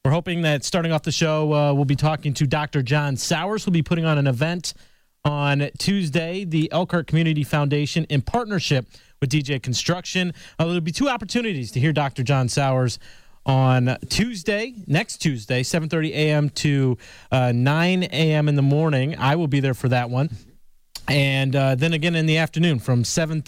We're hoping that starting off the show, we'll be talking to Dr. John Sowers, who'll be putting on an event on Tuesday, the Elkhart Community Foundation, in partnership with DJ Construction. There'll be two opportunities to hear Dr. John Sowers on Tuesday, next Tuesday, 7:30 a.m. to 9 a.m. in the morning. I will be there for that one. And then again in the afternoon from 6 to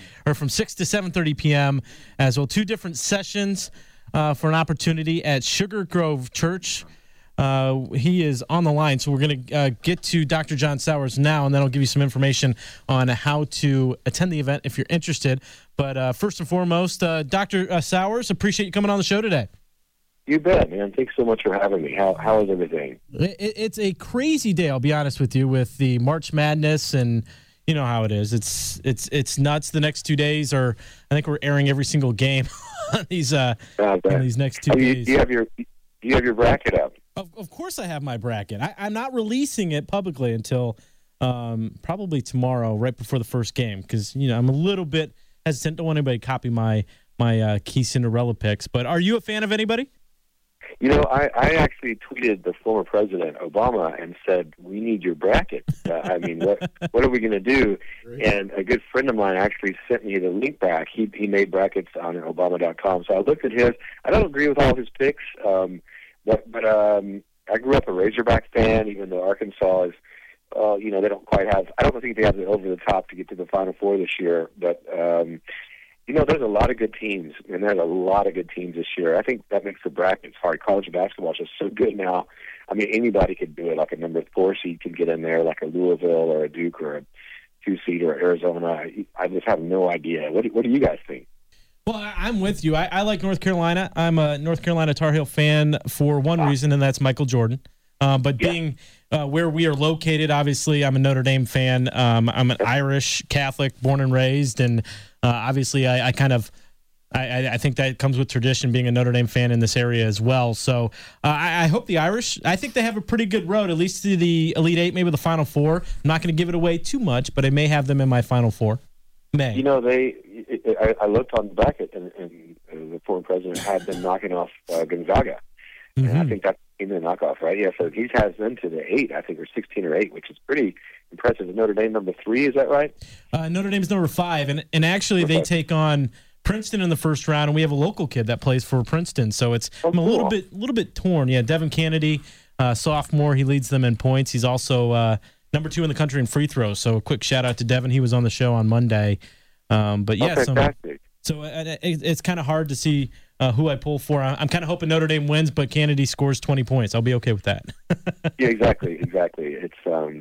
7:30 p.m. as well. Two different sessions for an opportunity at Sugar Grove Church. He is on the line, so we're going to get to Dr. John Sowers now, and then I'll give you some information on how to attend the event if you're interested. But first and foremost, Dr. Sowers, appreciate you coming on the show today. You bet, man. Thanks so much for having me. How is everything? It's a crazy day, I'll be honest with you, with the March Madness, and you know how it is. It's nuts. The next 2 days I think we're airing every single game on these next 2 days. Do you have your bracket up? Of course I have my bracket. I'm not releasing it publicly until probably tomorrow, right before the first game, because I'm a little bit hesitant. Don't want anybody to copy my key Cinderella picks. But are you a fan of anybody? I actually tweeted the former president, Obama, and said, we need your bracket. What are we going to do? Great. And a good friend of mine actually sent me the link back. He made brackets on Obama.com. So I looked at his. I don't agree with all of his picks, but I grew up a Razorback fan, even though Arkansas is, they don't quite have, I don't think they have it over the top to get to the Final Four this year. But, there's a lot of good teams, and there's a lot of good teams this year. I think that makes the brackets hard. College basketball is just so good now. I mean, anybody could do it. Like a number 4 seed can get in there, like a Louisville or a Duke or a 2 seed or Arizona. I just have no idea. What do you guys think? Well, I'm with you. I like North Carolina. I'm a North Carolina Tar Heel fan for one reason, and that's Michael Jordan. Being where we are located, obviously, I'm a Notre Dame fan. I'm an Irish Catholic, born and raised, and obviously, I think that comes with tradition, being a Notre Dame fan in this area as well. So I hope the Irish, I think they have a pretty good road, at least to the Elite Eight, maybe the Final Four. I'm not going to give it away too much, but I may have them in my Final Four. I looked on the bracket, and the former president had them knocking off Gonzaga. Mm-hmm. And I think that's in the knockoff, right? Yeah, so he has them to the 8, I think, or 16 or 8, which is pretty impressive. Is Notre Dame number 3, is that right? Notre Dame's number 5, and actually they take on Princeton in the first round, and we have a local kid that plays for Princeton, so I'm a little bit torn. Yeah, Devin Kennedy, sophomore, he leads them in points. He's also number 2 in the country in free throws, so a quick shout-out to Devin. He was on the show on Monday. Fantastic. So it's kind of hard to see who I pull for. I'm kind of hoping Notre Dame wins, but Kennedy scores 20 points. I'll be okay with that. Yeah, exactly. It's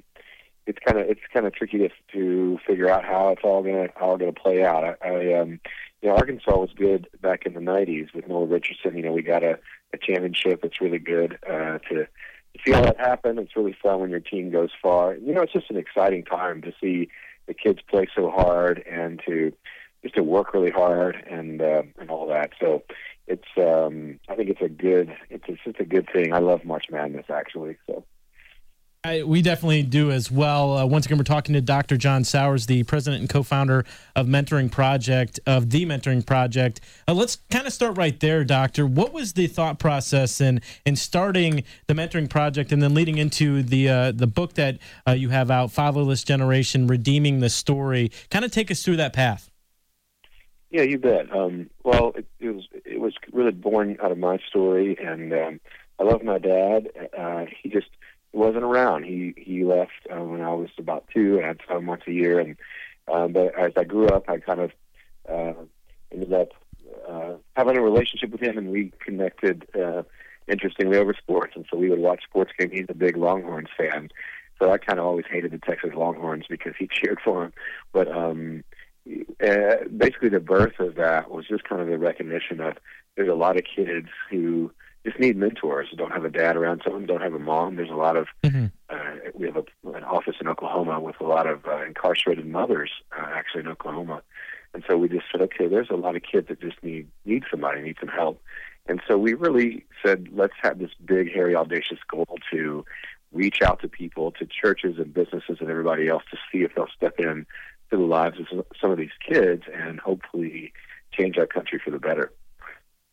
kind of tricky to figure out how it's all gonna play out. Arkansas was good back in the '90s with Noah Richardson. We got a championship. It's really good to see how that happen. It's really fun when your team goes far. It's just an exciting time to see the kids play so hard and to work really hard and all that. So it's I think it's just a good thing. I love March Madness, actually. So we definitely do as well. Once again, we're talking to Dr. John Sowers, the president and co-founder of the Mentoring Project. Let's kind of start right there, Doctor. What was the thought process in starting the Mentoring Project and then leading into the book that you have out, Fatherless Generation: Redeeming the Story? Kind of take us through that path. Yeah, you bet. It was really born out of my story, and I love my dad. He just wasn't around. He left when I was about 2, and I'd saw him once a year. And but as I grew up, I kind of ended up having a relationship with him, and we connected interestingly over sports. And so we would watch sports games. He's a big Longhorns fan, so I kind of always hated the Texas Longhorns because he cheered for them. But basically the birth of that was just kind of the recognition of there's a lot of kids who just need mentors, don't have a dad around, some of them don't have a mom. There's a lot of we have an office in Oklahoma with a lot of incarcerated mothers actually in Oklahoma. And so we just said, okay, there's a lot of kids that just need somebody, need some help. And so we really said, let's have this big, hairy, audacious goal to reach out to people, to churches and businesses and everybody else to see if they'll step in to the lives of some of these kids and hopefully change our country for the better.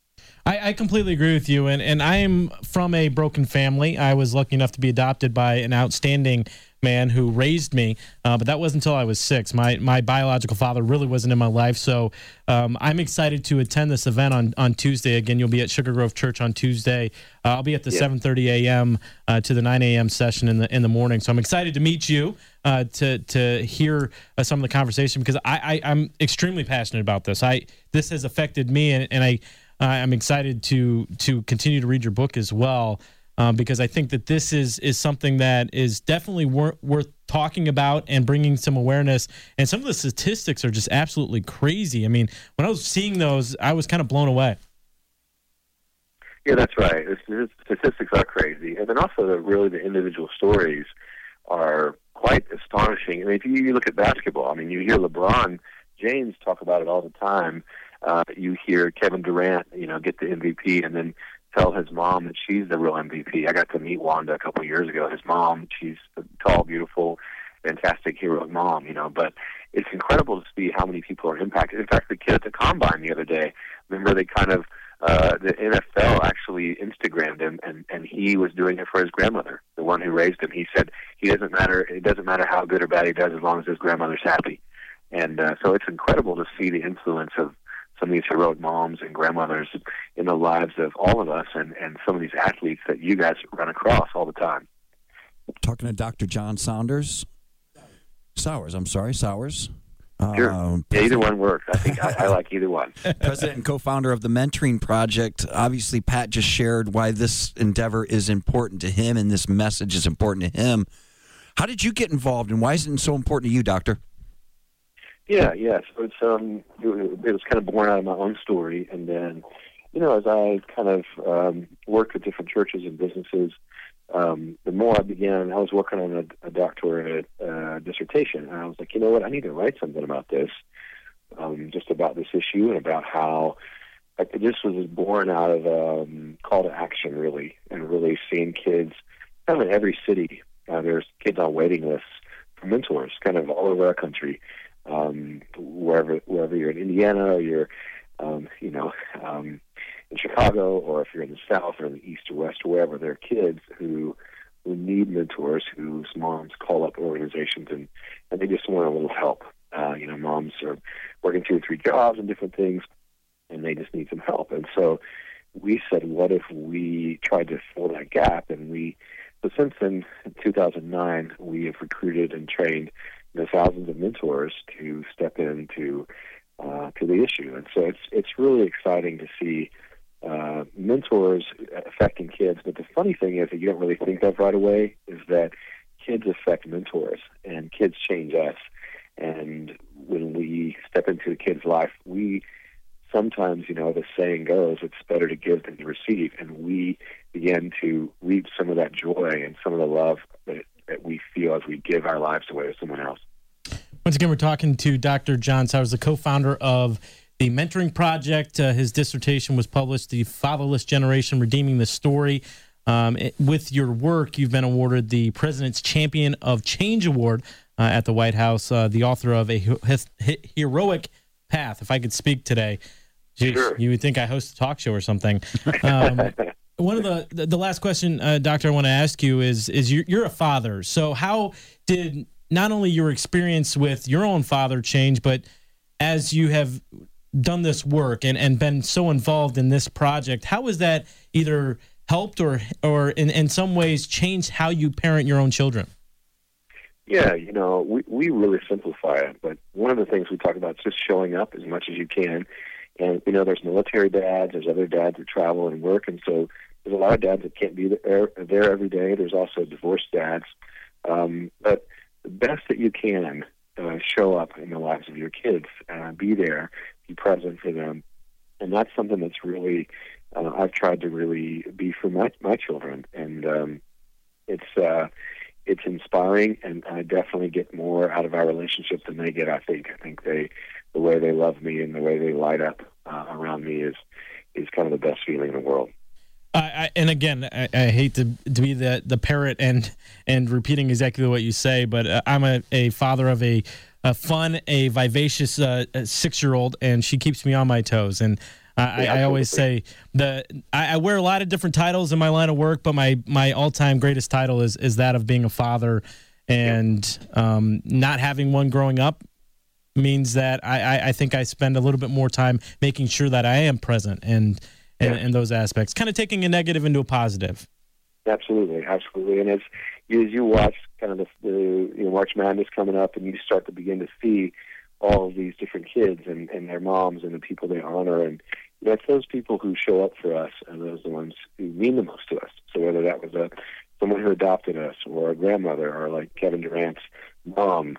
I completely agree with you, and I am from a broken family. I was lucky enough to be adopted by an outstanding man who raised me, but that wasn't until I was 6. My biological father really wasn't in my life, so I'm excited to attend this event on Tuesday. Again, you'll be at Sugar Grove Church on Tuesday. I'll be at the 7:30 a.m. To the 9 a.m. session in the morning, so I'm excited to meet you, to hear some of the conversation, because I'm extremely passionate about this. This has affected me, and I'm excited to continue to read your book as well, because I think that this is something that is definitely worth talking about and bringing some awareness. And some of the statistics are just absolutely crazy. I mean, when I was seeing those, I was kind of blown away. Yeah, that's right. The statistics are crazy. And then also the individual stories are quite astonishing. I mean, if you look at basketball, I mean, you hear LeBron James talk about it all the time. You hear Kevin Durant, get the MVP and then tell his mom that she's the real MVP. I got to meet Wanda a couple of years ago. His mom, she's a tall, beautiful, fantastic, heroic mom, But it's incredible to see how many people are impacted. In fact, the kid at the Combine the other day, remember they the NFL actually Instagrammed him, and he was doing it for his grandmother, the one who raised him. He said it doesn't matter how good or bad he does as long as his grandmother's happy. And so it's incredible to see the influence of some of these heroic moms and grandmothers in the lives of all of us, and some of these athletes that you guys run across all the time. Talking to Dr. John Sowers. Sure. Either one works. I think I like either one. President and co-founder of the Mentoring Project. Obviously, Pat just shared why this endeavor is important to him and this message is important to him. How did you get involved, and why is it so important to you, Doctor? Yeah. So it was kind of born out of my own story, and then, as I kind of worked with different churches and businesses, the more I was working on a doctorate dissertation, and I was like, you know what, I need to write something about this, just about this issue and about how this was born out of call to action, really, and really seeing kids kind of in every city. There's kids on waiting lists for mentors, kind of all over our country. Wherever you're in Indiana, or you're, in Chicago, or if you're in the South or in the East or West or wherever, there are kids who need mentors, whose moms call up organizations and they just want a little help. Moms are working 2 or 3 jobs and different things, and they just need some help. And so we said, what if we tried to fill that gap? And so since then, in 2009, we have recruited and trained thousands of mentors to step into to the issue. And so it's really exciting to see mentors affecting kids. But the funny thing is that you don't really think of right away is that kids affect mentors and kids change us. And when we step into a kid's life, we sometimes, the saying goes, it's better to give than to receive. And we begin to reap some of that joy and some of the love that we feel as we give our lives away to someone else. Once again, we're talking to Dr. John Sowers, the co-founder of the Mentoring Project. His dissertation was published, The Fatherless Generation, Redeeming the Story. With your work, you've been awarded the President's Champion of Change Award at the White House, the author of A Heroic Path. If I could speak today, geez, sure. You would think I host a talk show or something. One of the last question, Doctor, I want to ask you is you're a father. So how did not only your experience with your own father change, but as you have done this work and been so involved in this project, how has that either helped or in some ways changed how you parent your own children? Yeah, we really simplify it, but one of the things we talk about is just showing up as much as you can. And, there's military dads, there's other dads that travel and work, and so there's a lot of dads that can't be there every day. There's also divorced dads. But the best that you can, show up in the lives of your kids, be there, be present for them. And that's something that's really, I've tried to really be for my children. And it's inspiring, and I definitely get more out of our relationship than they get, I think. I think the way they love me and the way they light up around me is kind of the best feeling in the world. And again, I hate to be the parrot and repeating exactly what you say, but I'm a father of a vivacious 6-year-old, and she keeps me on my toes. And I always say I wear a lot of different titles in my line of work, but my all-time greatest title is that of being a father, and not having one growing up means that I think I spend a little bit more time making sure that I am present and in those aspects, kind of taking a negative into a positive. Absolutely. And as you watch kind of the March Madness coming up, and you start to begin to see all of these different kids and their moms and the people they honor, and that's those people who show up for us, and those are the ones who mean the most to us. So whether that was someone who adopted us, or a grandmother, or like Kevin Durant's mom,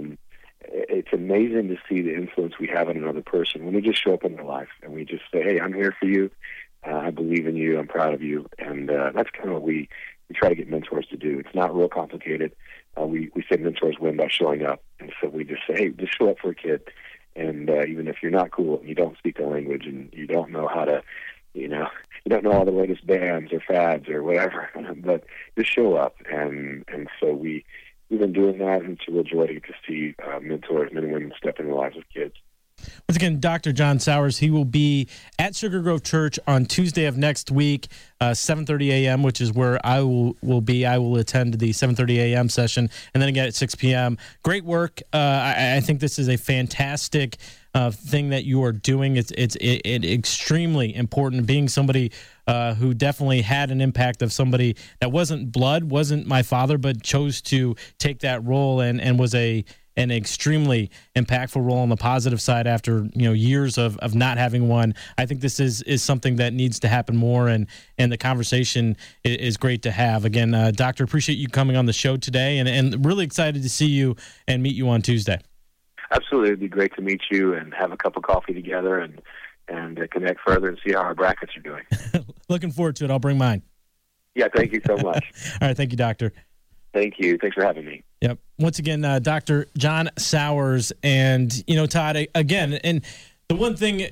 it's amazing to see the influence we have on another person when we just show up in their life and we just say, "Hey, I'm here for you. I believe in you. I'm proud of you." And that's kind of what we try to get mentors to do. It's not real complicated. We say mentors win by showing up. And so we just say, hey, just show up for a kid. And even if you're not cool, and you don't speak the language, and you don't know how to, you don't know all the latest bands or fads or whatever, but just show up. And so we've been doing that, and it's a real joy to get to see mentors, men and women, step in the lives of kids. Once again, Dr. John Sowers, he will be at Sugar Grove Church on Tuesday of next week, 7:30 a.m., which is where I will be. I will attend the 7:30 a.m. session, and then again at 6 p.m. Great work. I think this is a fantastic thing that you are doing. It's extremely important, being somebody who definitely had an impact of somebody that wasn't blood, wasn't my father, but chose to take that role and was an extremely impactful role on the positive side after years of not having one. I think this is something that needs to happen more, and the conversation is great to have. Again, Doctor, appreciate you coming on the show today, and really excited to see you and meet you on Tuesday. Absolutely. It'd be great to meet you and have a cup of coffee together and connect further and see how our brackets are doing. Looking forward to it. I'll bring mine. Yeah, thank you so much. All right, thank you, Doctor. Thank you. Thanks for having me. Yep. Once again, Dr. John Sowers, and Todd, again, and the one thing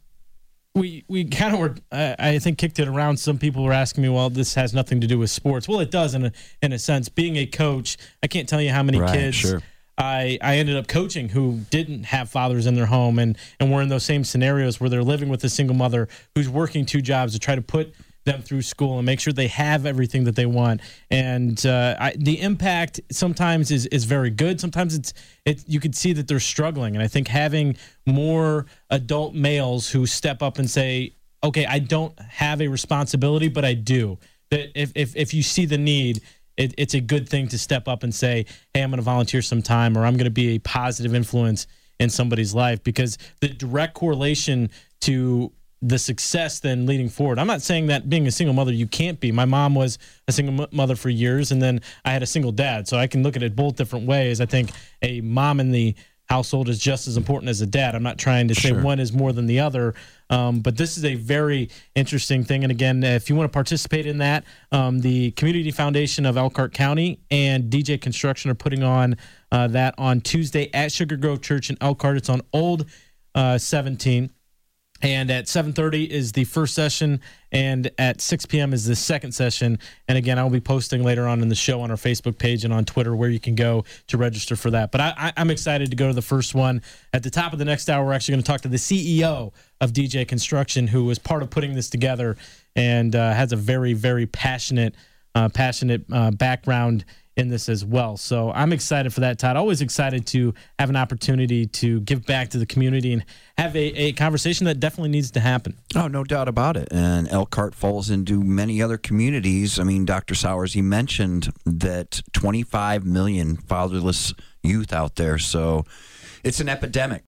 we kind of were, I think, kicked it around. Some people were asking me, well, this has nothing to do with sports. Well, it does in a sense. Being a coach, I can't tell you how many kids sure. I ended up coaching who didn't have fathers in their home, and were in those same scenarios where they're living with a single mother who's working two jobs to try to put them through school and make sure they have everything that they want. And the impact sometimes is very good. Sometimes you can see that they're struggling. And I think having more adult males who step up and say, okay, I don't have a responsibility, but I do. That if you see the need, it's a good thing to step up and say, hey, I'm going to volunteer some time, or I'm going to be a positive influence in somebody's life, because the direct correlation to the success then leading forward. I'm not saying that being a single mother you can't be. My mom was a single mother for years, and then I had a single dad, so I can look at it both different ways. I think a mom in the household is just as important as a dad. I'm not trying to say one is more than the other, but this is a very interesting thing. And again, if you want to participate in that, the Community Foundation of Elkhart County and DJ Construction are putting on that on Tuesday at Sugar Grove Church in Elkhart. It's on Old 17. And at 7:30 is the first session, and at 6 p.m. is the second session. And again, I'll be posting later on in the show on our Facebook page and on Twitter where you can go to register for that. But I'm excited to go to the first one. At the top of the next hour, we're actually going to talk to the CEO of DJ Construction, who was part of putting this together and has a very, very passionate background in this as well. So I'm excited for that, Todd. Always excited to have an opportunity to give back to the community and have a conversation that definitely needs to happen. Oh, no doubt about it. And Elkhart falls into many other communities. I mean, Dr. Sowers, he mentioned that 25 million fatherless youth out there. So it's an epidemic.